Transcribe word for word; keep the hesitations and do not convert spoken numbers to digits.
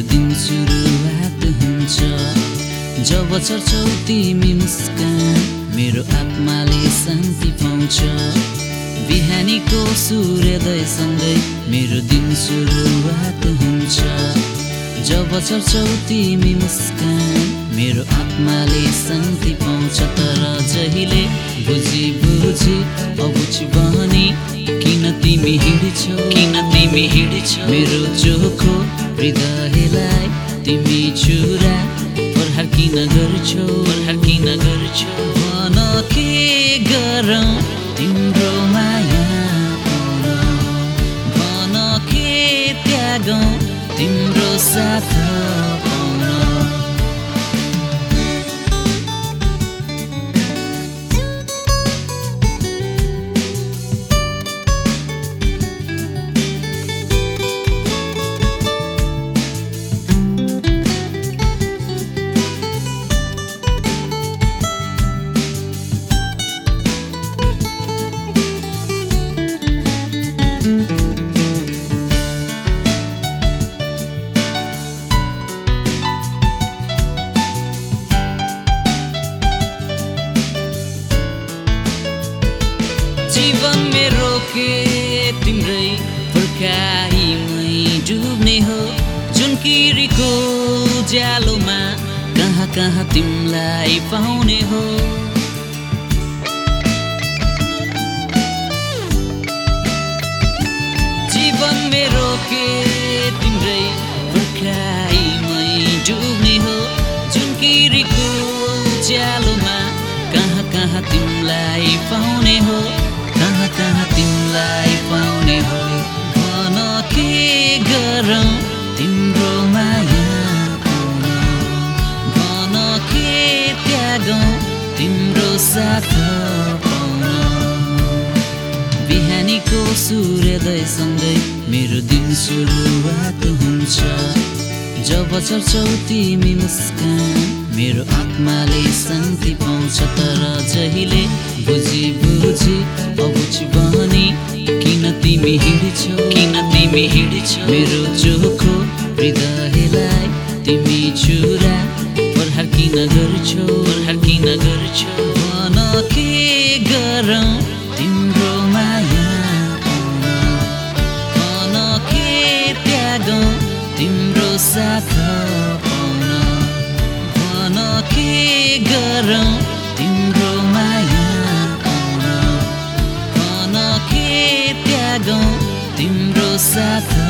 दिन सुरुवात हुन्छ जब चर्छौ तिमी मुस्कान मेरो आत्माले शान्ति पाउँछ बिहानीको सूर्योदयसँगै मेरो दिन सुरुवात हुन्छ जब चर्छौ तिमी मुस्कान मेरो आत्माले शान्ति पाउँछ तर जहिले बुझी बुझी अबुझी बनी किन तिमी हिँड्छौ किन तिमी हिँड्छौ मेरो चोखो हृदयलाई तिमी छुरा प्रहार किन गर्छौ प्रहार किन गर्छौ भन के गरौँ तिम्रो माया भन के त्यागौँ तिम्रो साथ पाउन जीवन मेरो के तिम्रै पर्खाइमै डुब्ने हो जुन किरीको उज्यालोमा कहाँ कहाँ तिमीलाई पाउने हो जीवन मेरो के तिम्रै पर्खाइमै डुब्ने हो जुन किरीको उज्यालोमा कहाँ कहाँ तिमीलाई पाउने हो कहाँ कहाँ तिमीलाई पाउने हो भन के गरौँ तिम्रो माया भन के त्यागौँ तिम्रो साथ पाउन बिहानीको सूर्योदयसँगै मेरो दिन सुरुवात हुन्छ जब चर्छौ तिमी मुस्कान मेरो आत्माले शान्ति पाउँछ तर जहिले बुझी बुझी अबुझी बनी किन तिमी हिँड्छौ किन तिमी हिँड्छौ मेरो चोखो हृदयलाई तिमी छुरा प्रहार किन गर्छौ प्रहार किन गर्छौ भन के गरौँ तिम्रो माया भन के त्यागौँ तिम्रो साथ पाउन भन के गरौँ तिम्रो माया भन के त्यागौँ तिम्रो साथ